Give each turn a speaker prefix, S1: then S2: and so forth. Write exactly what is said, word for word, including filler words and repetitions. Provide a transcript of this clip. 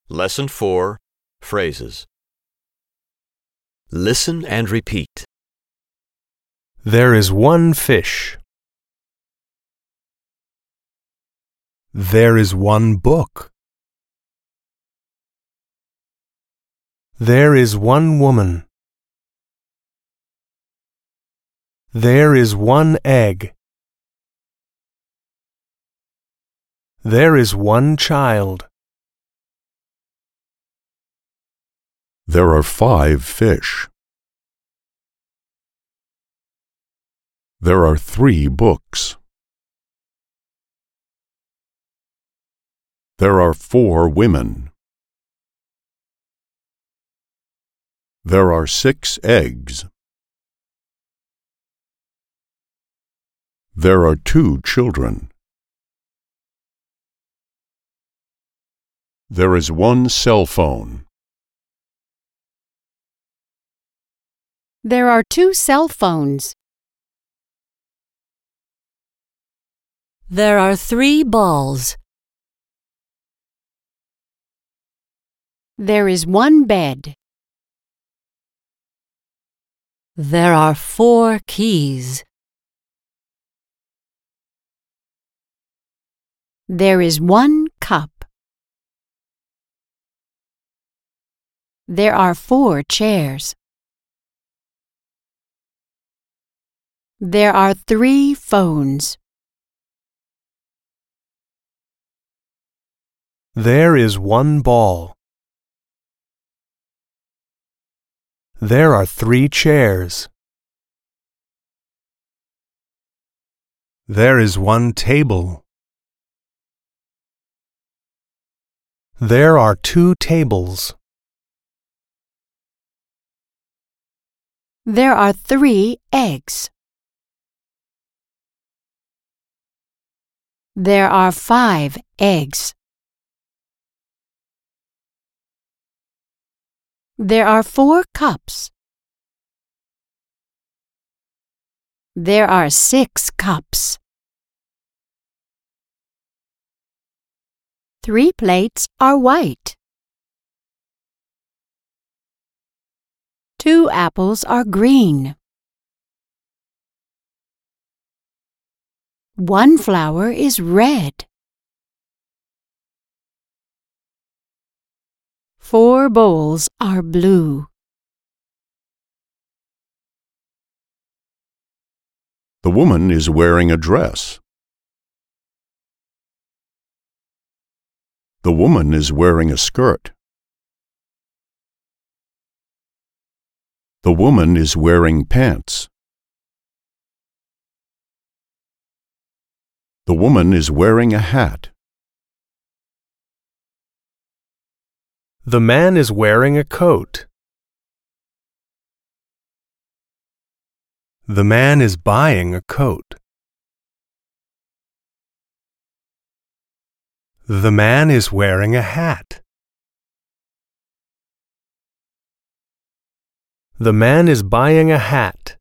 S1: Lesson four, Phrases. Listen and repeat.
S2: There is one fish. There is one book. There is one woman. There is one egg. There is one child.
S3: There are five fish. There are three books. There are four women. There are six eggs. There are two children. There is one cell phone.
S4: There are two cell phones.
S5: There are three balls.
S4: There is one bed.
S5: There are four keys.
S4: There is one cup. There are four chairs. There are three phones.
S2: There is one ball. There are three chairs. There is one table. There are two tables.
S4: There are three eggs. There are five eggs. There are four cups. There are six cups. Three plates are white. Two apples are green. One flower is red. Four bowls are blue.
S3: The woman is wearing a dress. The woman is wearing a skirt. The woman is wearing pants. The woman is wearing a hat.
S2: The man is wearing a coat. The man is buying a coat. The man is wearing a hat. The man is buying a hat.